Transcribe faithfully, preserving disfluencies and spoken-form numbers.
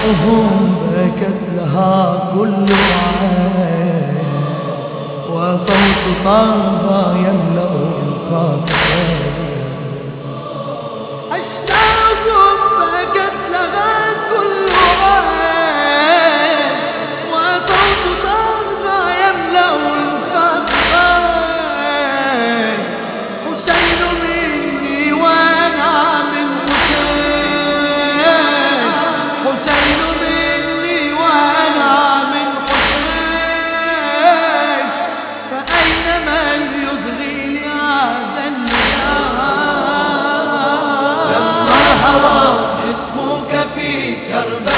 عشقهم بكت لها كل عين، وصوت طه يملأ الخاطر. عشقهم بكت لها كل عين، وصوت طه يملأ الخاطر. حسين مني وانا من حسين، حسين مني وانا من حسين. فأين من يصغي هذا النداء؟ لما هوى جسمك في كربلاء